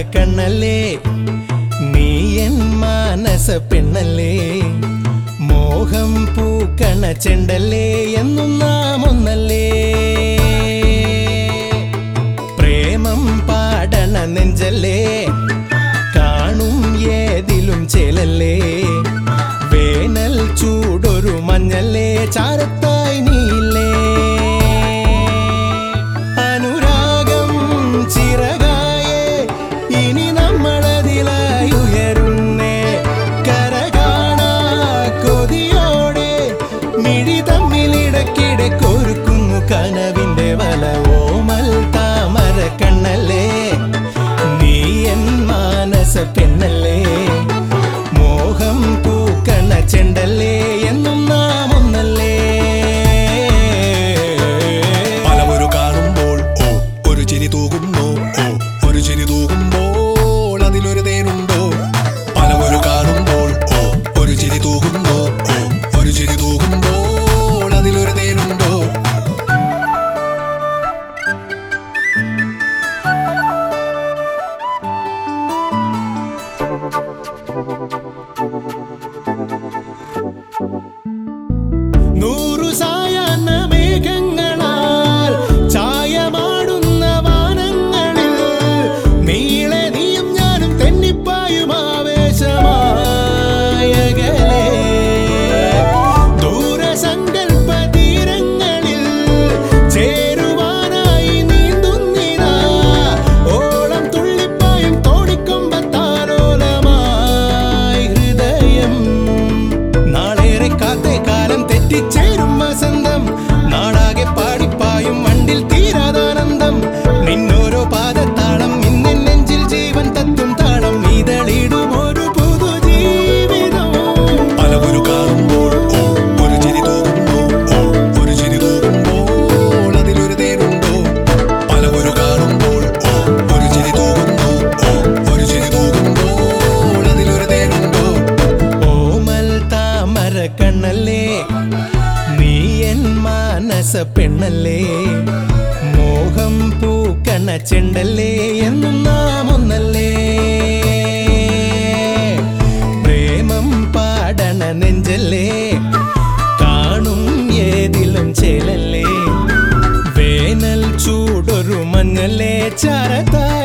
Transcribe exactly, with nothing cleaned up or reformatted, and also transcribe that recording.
കണ്ണല്ലേ നീ എൻ മാനസ പെണ്ണല്ലേ മോഹം പൂക്കണ ചെണ്ടല്ലേ എന്നും നാം ഒന്നല്ലേ പ്രേമം പാടണ നെഞ്ചല്ലേ കാണും ഏതിലും ചേലല്ലേ വേനൽ ചൂടൊരു മഞ്ഞല്ലേ ചാരത്തായി നീലേ അനുരാഗം ചിറകായേ ഇനി നമ്മളതിലായി ഉയരുന്നേ കര കാണാ കൊതിയോടെ മിഴി തമ്മിലിടക്കിടെ കൊരുക്കുന്നു കനവിന്റെ വല ഓമൽ താമര കണ്ണല്ലേ നീ എൻ മാനസ പെണ്ണല്ലേ മോഹം പൂക്കണ ചെണ്ടല്ലേ എന്നും നാം ഒന്നല്ലേ പലവരു കാണുമ്പോൾ ഓ ഒരു ചിരി തൂകുന്നു ഓ ഒരു ചിരി തൂകുമ്പോൾ അതിലൊരു തേനുണ്ടോ പലവരു കാണുമ്പോൾ ഓ ഒരു ചിരി തൂകുന്നു ഓ ഒരു ചിരി തൂകുമ്പോൾ അതിലൊരു തേനുണ്ടോ നൂറു സായാഹ്ന മേഘങ്ങളാൽ ചായമാടുന്ന വാനങ്ങളിൽ നീളെ നീയും ഞാനും തെന്നിപ്പായും ആവേശമായകലേ ദൂരസങ്കൽപ്പ തീരങ്ങളിൽ ചേരുവാനായി നീന്തുന്നിതാ ഓളം തുള്ളിപ്പായും തോണിക്കൊമ്പത്താലോലമായി ഹൃദയം നാളേറെ കാത്തേ കാലം തെറ്റിച്ചേരും വസന്തം നാടാകെ പാടിപ്പായും വണ്ടിൽ തീരാതാനന്ദം നിന്നോരോ പാദത്താളം ഇന്നെൻ നെഞ്ചിൽ ജീവൻ തത്തും താളം ഇതളിടും ഒരു പുതുജീവിതം പലവരു കാണുമ്പോൾ ഓ ഒരു ചിരി തൂകുന്നു ഓ ഒരു ചിരി തൂകുമ്പോൾ അതിലൊരു തേനുണ്ടോ പലവരു കാണുമ്പോൾ ഓ ഒരു ചിരി തൂകുന്നു ഓ ഒരു ചിരി തൂകുമ്പോൾ അതിലൊരു തേനുണ്ടോ ഓമൽ താമര കണ്ണല്ലേ നീ എൻ മാനസ പെണ്ണല്ലേ മോഹം പൂക്കണ ചെണ്ടല്ലേ എന്നും നാം ഒന്നല്ലേ പ്രേമം പാടണ നെഞ്ചല്ലേ കാണും ഏതിലും ചേലല്ലേ വേനൽ ചൂടൊരു മഞ്ഞല്ലേ ചാരത്തായി